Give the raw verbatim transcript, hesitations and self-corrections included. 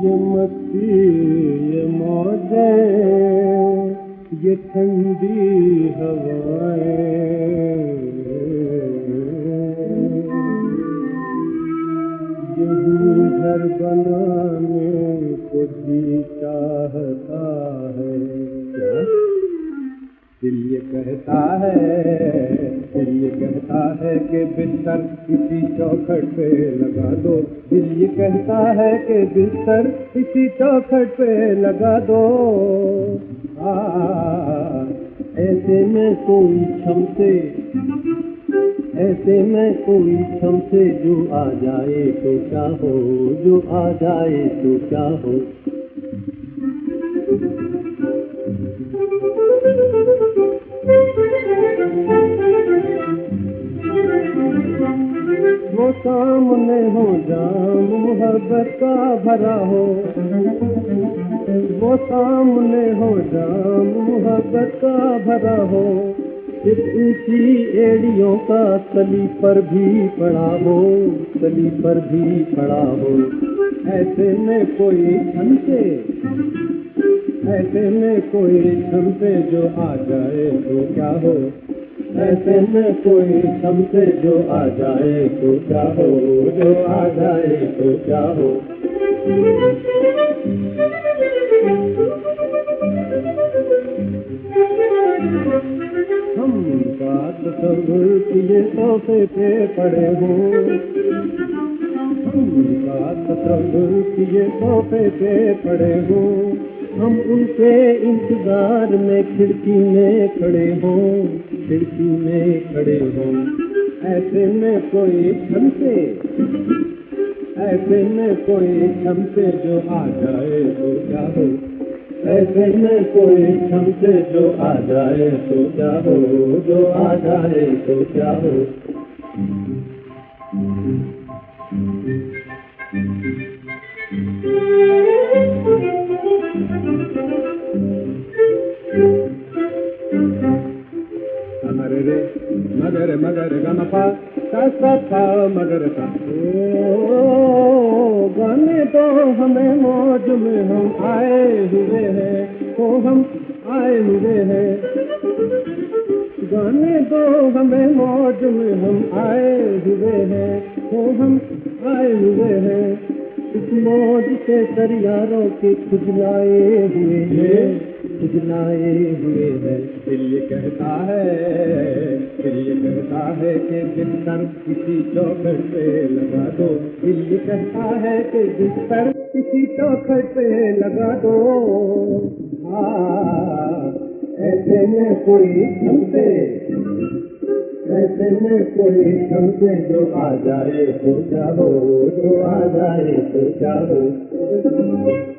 ये मस्ती ये मौजें ये ठंडी हवाएं यही घर बनाने को जी चाहता है। क्या दिल ये कहता है, दिल ये कहता है कि बिस्तर किसी चौखट पे लगा दो। दिल ये कहता है कि बिस्तर किसी चौखट पे लगा दो। आ, ऐसे में कोई क्षम से, ऐसे में कोई क्षम से जो आ जाए तो क्या हो, जो आ जाए तो क्या हो। वो सामने हो जाम मोहब्बत का भरा हो, वो सामने हो जाम मोहब्बत का भरा हो। इस ऊंची एड़ियों का तली पर भी पड़ा हो, तली पर भी पड़ा हो। ऐसे में कोई क्षण से, ऐसे में कोई क्षण से जो आ जाए तो क्या हो। ऐसे में कोई क्षण से जो आ जाए तो क्या हो, जो आ जाए तो क्या हो। हम का तसव्वुर किए तोहफे पे पड़े हो, हम का तसव्वुर किए तोहफे पे पड़े हो। हम उनके इंतजार में खिड़की में खड़े हों, खिड़की में खड़े हों। ऐसे में कोई क्षण से, ऐसे में कोई क्षण से जो आ जाए तो क्या हो। ऐसे में कोई क्षण से जो आ जाए तो क्या हो, जो आ जाए तो क्या हो। मगर रे मगर मगर गमपा सा सा पा मगर सा। ओ गाने तो हमें मौज में हम आए हुए हैं, ओ हम आए हुए हैं। गाने तो हमें मौज में हम आए हुए हैं, ओ हम आए हुए हैं। इस मौज से तैयारों के खुजलाए हुए हैं, खुजलाए हुए हैं। दिल ये कहता है, दिल ये कहता है कि बिस्तर किसी चौखट पे लगा दो। दिल ये कहता है कि बिस्तर किसी चौखट पे लगा दो। हाँ, ऐसे में कोई क्षण से, ऐसे में कोई क्षण से जो आ जाए तो क्या हो, जो आ जाए तो क्या हो।